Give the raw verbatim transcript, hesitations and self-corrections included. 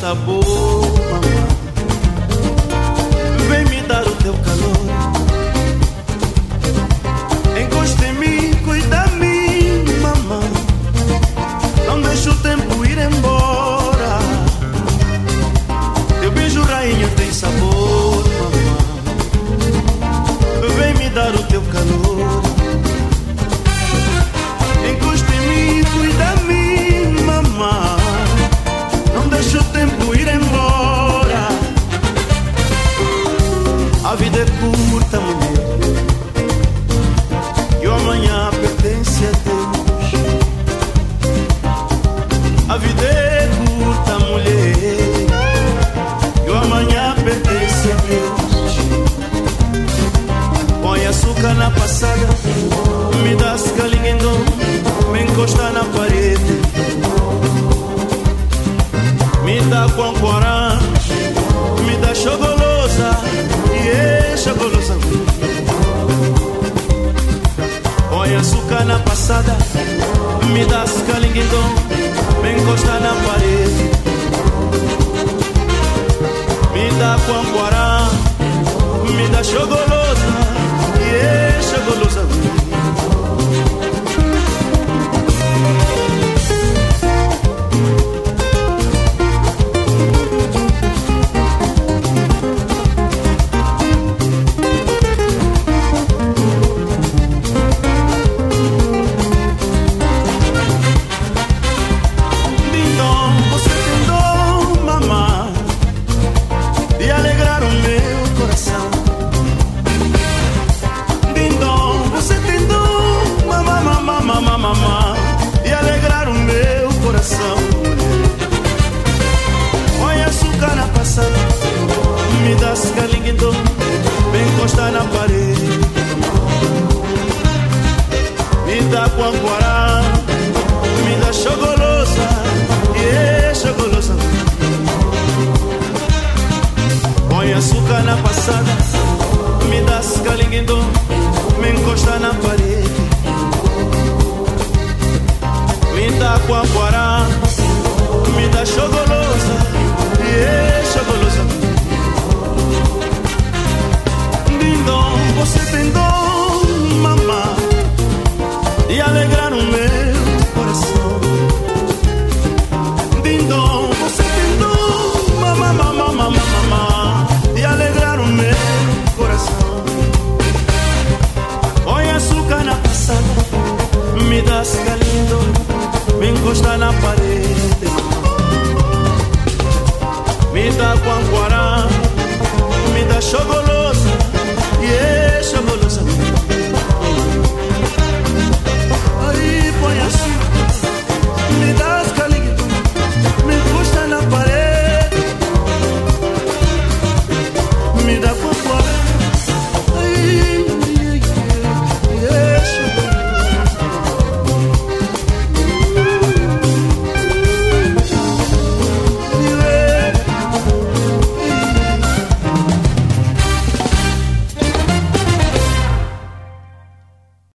sabor, mamãe. Vem me dar o teu calor. Encosta em mim, cuida de mim, mamãe. Não deixa o tempo ir embora. Teu beijo rainha tem sabor, mamãe. Vem me dar o teu calor. Encosta em mim, cuida de mim, mamãe. Não deixa o tempo ir embora. A vida é curta, mulher, e o amanhã pertence a Deus. A vida é curta, mulher, e o amanhã pertence a Deus. Põe açúcar na passada, me dá escalinguendo, me encosta na parede, me dá quanquarã, me dá chogolosa, e é chogolosa. Põe açúcar na passada, me dá escalinguendo, me encosta na parede, me dá quanquarã, me dá chogolosa, e é chogolosa. Me dá escalinguendo, me encosta na parede, me dá quanquará, me dá chogolosa, e é chogolosa. Põe açúcar na passada, me dá escalinguendo, me encosta na parede,